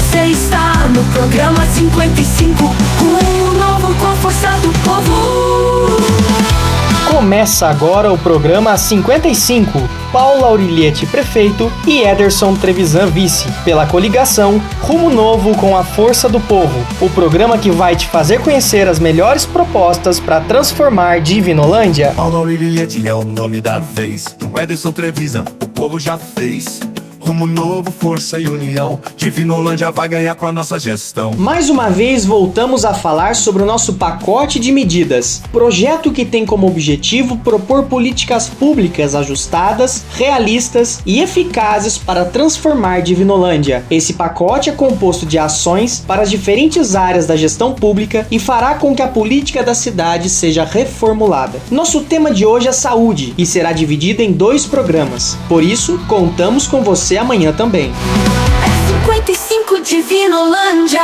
Você está no programa 55, rumo novo com a força do povo. Começa agora o programa 55, Paula Auriliete, prefeito, e Ederson Trevisan, vice, pela coligação Rumo Novo com a Força do Povo, o programa que vai te fazer conhecer as melhores propostas para transformar Divinolândia. Paula Auriliete é o nome da vez, o Ederson Trevisan, o povo já fez. Rumo Novo, força e união, Divinolândia vai ganhar com a nossa gestão. Mais uma vez voltamos a falar sobre o nosso pacote de medidas, projeto que tem como objetivo propor políticas públicas ajustadas, realistas e eficazes para transformar Divinolândia. Esse pacote é composto de ações para as diferentes áreas da gestão pública e fará com que a política da cidade seja reformulada. Nosso tema de hoje é saúde e será dividido em 2 programas. Por isso, contamos com você amanhã também. É 55 Divinolândia.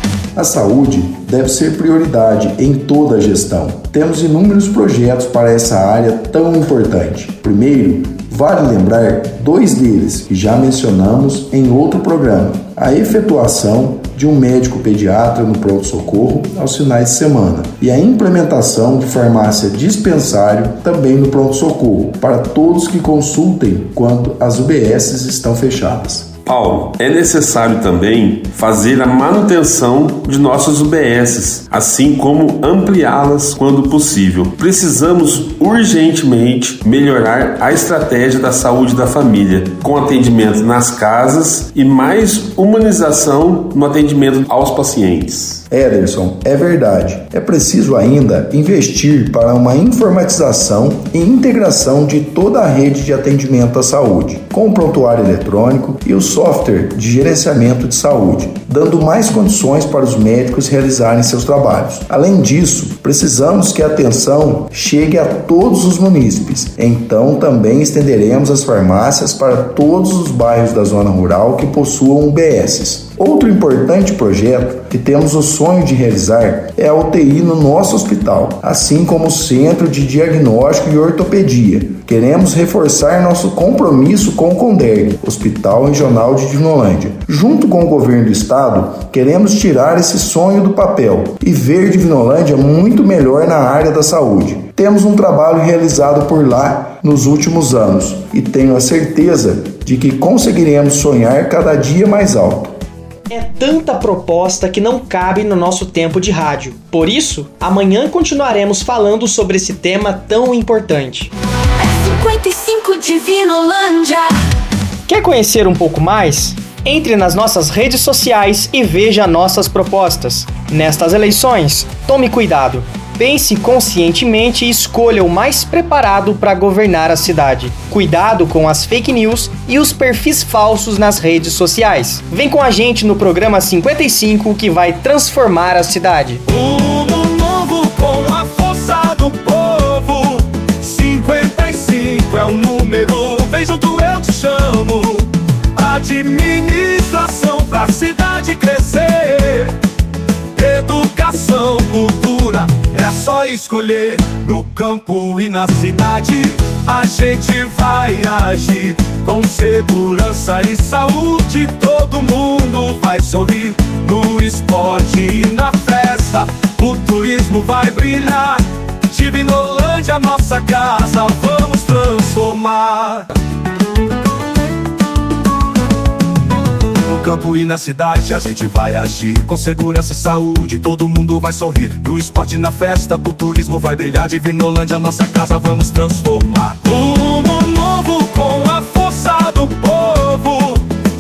A saúde deve ser prioridade em toda a gestão. Temos inúmeros projetos para essa área tão importante. Primeiro, vale lembrar 2 deles que já mencionamos em outro programa. A efetuação de um médico pediatra no pronto-socorro aos finais de semana e a implementação de farmácia dispensário também no pronto-socorro para todos que consultem quando as UBSs estão fechadas. Paulo, é necessário também fazer a manutenção de nossas UBSs, assim como ampliá-las quando possível. Precisamos urgentemente melhorar a estratégia da saúde da família, com atendimento nas casas e mais humanização no atendimento aos pacientes. Ederson, é verdade. É preciso ainda investir para uma informatização e integração de toda a rede de atendimento à saúde, com o prontuário eletrônico e o software de gerenciamento de saúde, dando mais condições para os médicos realizarem seus trabalhos. Além disso, precisamos que a atenção chegue a todos os munícipes. Então, também estenderemos as farmácias para todos os bairros da zona rural que possuam UBSs. Outro importante projeto que temos o sonho de realizar é a UTI no nosso hospital, assim como o Centro de Diagnóstico e Ortopedia. Queremos reforçar nosso compromisso com o CONDERG, Hospital Regional de Divinolândia. Junto com o governo do estado, queremos tirar esse sonho do papel e ver Divinolândia muito melhor na área da saúde. Temos um trabalho realizado por lá nos últimos anos e tenho a certeza de que conseguiremos sonhar cada dia mais alto. É tanta proposta que não cabe no nosso tempo de rádio. Por isso, amanhã continuaremos falando sobre esse tema tão importante. É 55 Divinolândia. Quer conhecer um pouco mais? Entre nas nossas redes sociais e veja nossas propostas. Nestas eleições, tome cuidado. Pense conscientemente e escolha o mais preparado para governar a cidade. Cuidado com as fake news e os perfis falsos nas redes sociais. Vem com a gente no programa 55 que vai transformar a cidade. Rumo Novo com a força do povo, 55 é o número, vem junto eu te chamo. Administração pra cidade crescer, educação, cultura, é só escolher. No campo e na cidade a gente vai agir com segurança e saúde. Todo mundo vai sorrir. No esporte e na festa o turismo vai brilhar. Divinolândia, nossa casa, vamos transformar. No campo e na cidade a gente vai agir com segurança e saúde, todo mundo vai sorrir. No esporte e na festa o turismo vai brilhar. Divinolândia, nossa casa, vamos transformar. Rumo Novo com a força do povo,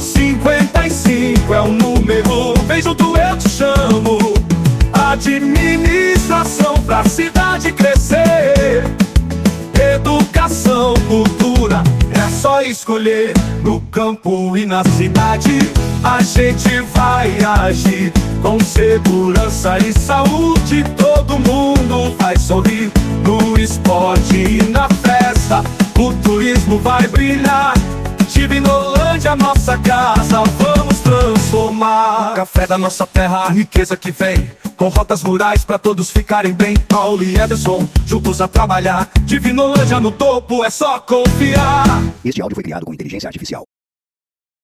55 é o número, vem junto eu te chamo. Administração pra cidade crescer, educação, cultura, é só escolher. No campo e na cidade a gente vai agir com segurança e saúde, todo mundo vai sorrir. No esporte e na festa o turismo vai brilhar. Divinolândia, nossa casa, vamos transformar. O café da nossa terra, a riqueza que vem, com rotas rurais pra todos ficarem bem. Paulo e Ederson, juntos a trabalhar. Divinolândia no topo, é só confiar. Este áudio foi criado com inteligência artificial.